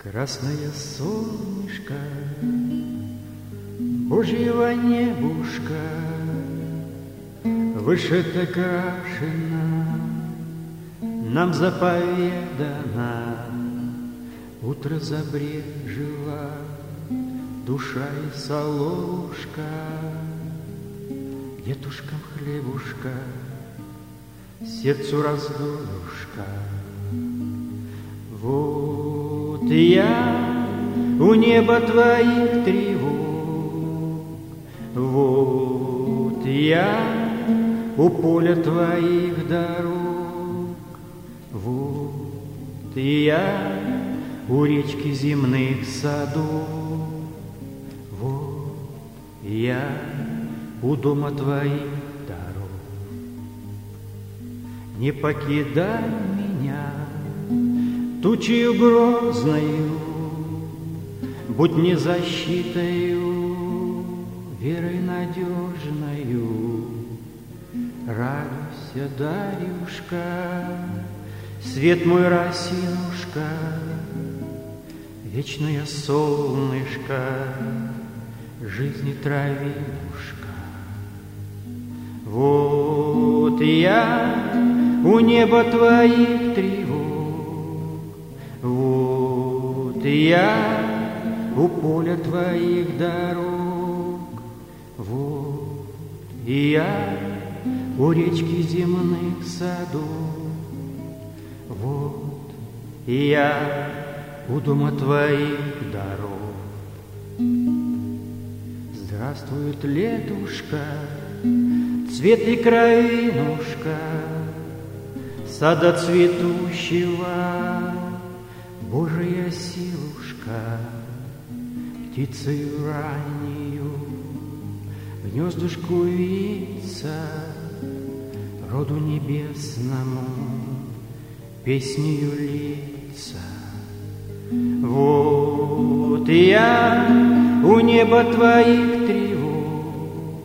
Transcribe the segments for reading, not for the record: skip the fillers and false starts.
Красное солнышко Божьего небушка вышито крашено, нам заповедано. Утро забрежило, душа и соловушка, детушкам хлебушка, сердцу раздолюшка. Вот я у неба твоих тревог, вот я у поля твоих дорог, вот я у речки земных садов, вот я у дома твоих дорог. Не покидай меня тучею грозною, будь мне защитою, верой надежною. Радуйся, Дарюшка, свет мой, росинушка, вечное солнышко, жизни травинушка. Вот я у неба твоих тревог, вот я у поля твоих дорог, вот я у речки земных садов, вот я у дома твоих дорог. Здравствует летушка, цвет и кровинушка сада цветущего, Божия силушка, птицею раннею гнездушку виться, роду небесному песнею литься. Вот я у неба твоих тревог,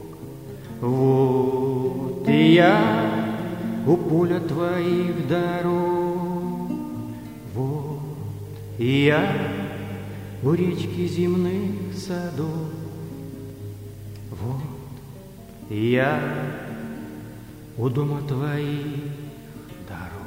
вот я у поля твоих дорог, вот я у речки земных садов, вот я у дома твоих дорог.